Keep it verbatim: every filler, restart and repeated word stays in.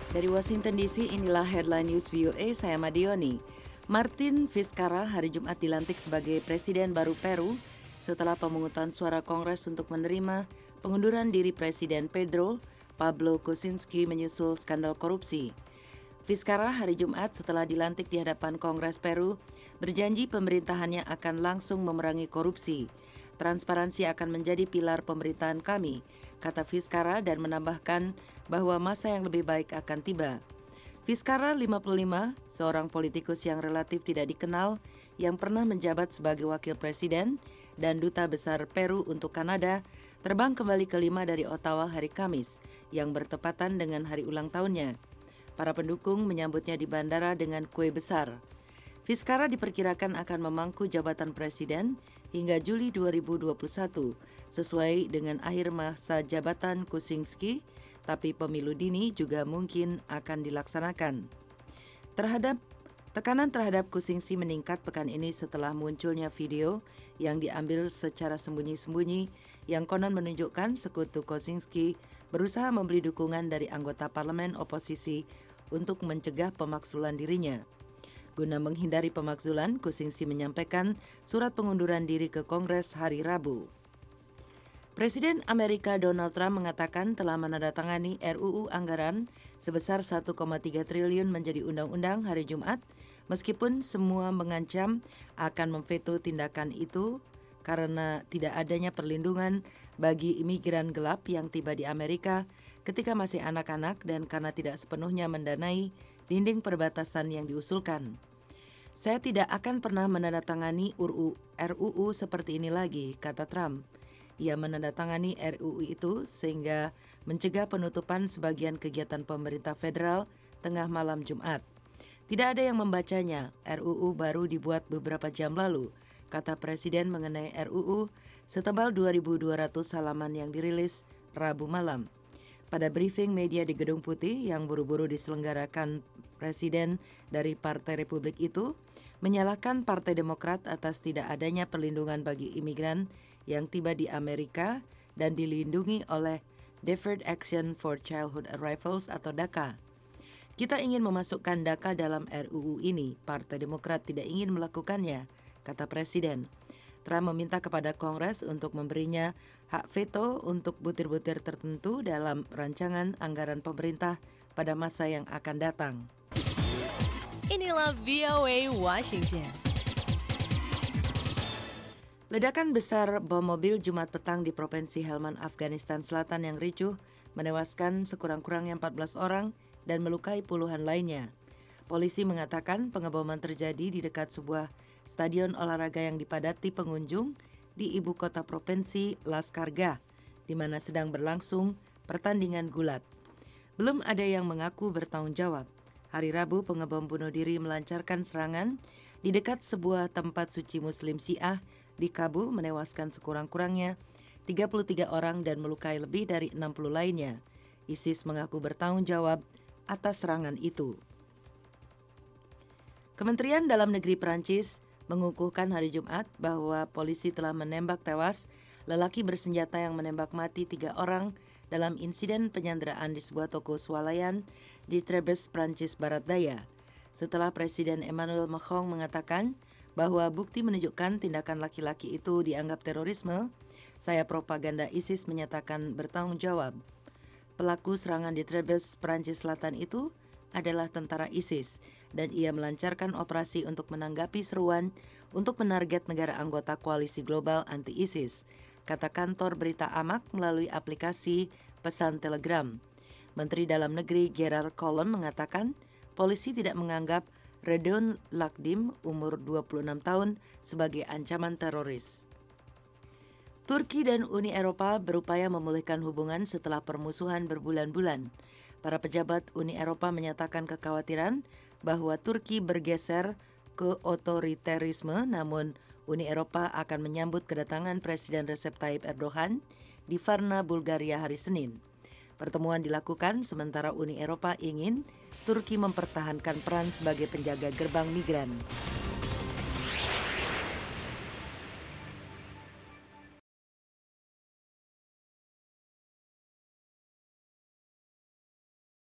Dari Washington D C, inilah headline news V O A, saya Madioni. Martin Vizcarra hari Jumat dilantik sebagai Presiden baru Peru setelah pemungutan suara Kongres untuk menerima pengunduran diri Presiden Pedro Pablo Kuczynski menyusul skandal korupsi. Vizcarra hari Jumat setelah dilantik di hadapan Kongres Peru berjanji pemerintahannya akan langsung memerangi korupsi. Transparansi akan menjadi pilar pemerintahan kami, kata Vizcarra dan menambahkan bahwa masa yang lebih baik akan tiba. Vizcarra lima puluh lima, seorang politikus yang relatif tidak dikenal, yang pernah menjabat sebagai wakil presiden dan duta besar Peru untuk Kanada, terbang kembali kelima dari Ottawa hari Kamis, yang bertepatan dengan hari ulang tahunnya. Para pendukung menyambutnya di bandara dengan kue besar. Vizcarra diperkirakan akan memangku jabatan presiden hingga Juli dua ribu dua puluh satu, sesuai dengan akhir masa jabatan Kuczynski, tapi pemilu dini juga mungkin akan dilaksanakan. Terhadap tekanan terhadap Kuczynski meningkat pekan ini setelah munculnya video yang diambil secara sembunyi-sembunyi yang konon menunjukkan sekutu Kuczynski berusaha membeli dukungan dari anggota parlemen oposisi untuk mencegah pemakzulan dirinya. Guna menghindari pemakzulan, Kuczynski menyampaikan surat pengunduran diri ke Kongres hari Rabu. Presiden Amerika Donald Trump mengatakan telah menandatangani R U U anggaran sebesar satu koma tiga triliun menjadi undang-undang hari Jumat, meskipun semua mengancam akan memveto tindakan itu karena tidak adanya perlindungan bagi imigran gelap yang tiba di Amerika ketika masih anak-anak dan karena tidak sepenuhnya mendanai dinding perbatasan yang diusulkan. Saya tidak akan pernah menandatangani R U U seperti ini lagi, kata Trump. Ia menandatangani R U U itu sehingga mencegah penutupan sebagian kegiatan pemerintah federal tengah malam Jumat. Tidak ada yang membacanya, R U U baru dibuat beberapa jam lalu, kata Presiden mengenai R U U setebal dua ribu dua ratus halaman yang dirilis Rabu malam. Pada briefing media di Gedung Putih yang buru-buru diselenggarakan Presiden dari Partai Republik itu, menyalahkan Partai Demokrat atas tidak adanya perlindungan bagi imigran yang tiba di Amerika dan dilindungi oleh Deferred Action for Childhood Arrivals atau DACA. Kita ingin memasukkan DACA dalam R U U ini, Partai Demokrat tidak ingin melakukannya, kata Presiden. Trump meminta kepada Kongres untuk memberinya hak veto untuk butir-butir tertentu dalam rancangan anggaran pemerintah pada masa yang akan datang. Inilah V O A Washington. Ledakan besar bom mobil Jumat petang di Provinsi Helmand, Afghanistan Selatan yang ricuh menewaskan sekurang-kurangnya empat belas orang dan melukai puluhan lainnya. Polisi mengatakan pengeboman terjadi di dekat sebuah stadion olahraga yang dipadati pengunjung di ibu kota provinsi Laskargah, di mana sedang berlangsung pertandingan gulat. Belum ada yang mengaku bertanggung jawab. Hari Rabu, pengebom bunuh diri melancarkan serangan di dekat sebuah tempat suci Muslim Syiah di Kabul, menewaskan sekurang-kurangnya tiga puluh tiga orang dan melukai lebih dari enam puluh lainnya. ISIS mengaku bertanggung jawab atas serangan itu. Kementerian Dalam Negeri Prancis mengukuhkan hari Jumat bahwa polisi telah menembak tewas lelaki bersenjata yang menembak mati tiga orang dalam insiden penyanderaan di sebuah toko swalayan di Trebes, Prancis Barat Daya. Setelah Presiden Emmanuel Macron mengatakan bahwa bukti menunjukkan tindakan laki-laki itu dianggap terorisme, saya propaganda ISIS menyatakan bertanggung jawab. Pelaku serangan di Trebes, Prancis Selatan itu adalah tentara ISIS dan ia melancarkan operasi untuk menanggapi seruan untuk menarget negara anggota koalisi global anti-ISIS, kata kantor berita Amak melalui aplikasi pesan Telegram. Menteri Dalam Negeri Gerard Collomb mengatakan polisi tidak menganggap Redon Lakdim, umur dua puluh enam tahun, sebagai ancaman teroris. Turki dan Uni Eropa berupaya memulihkan hubungan setelah permusuhan berbulan-bulan. Para pejabat Uni Eropa menyatakan kekhawatiran bahwa Turki bergeser ke otoriterisme, namun Uni Eropa akan menyambut kedatangan Presiden Recep Tayyip Erdogan di Varna, Bulgaria hari Senin. Pertemuan dilakukan sementara Uni Eropa ingin Turki mempertahankan peran sebagai penjaga gerbang migran.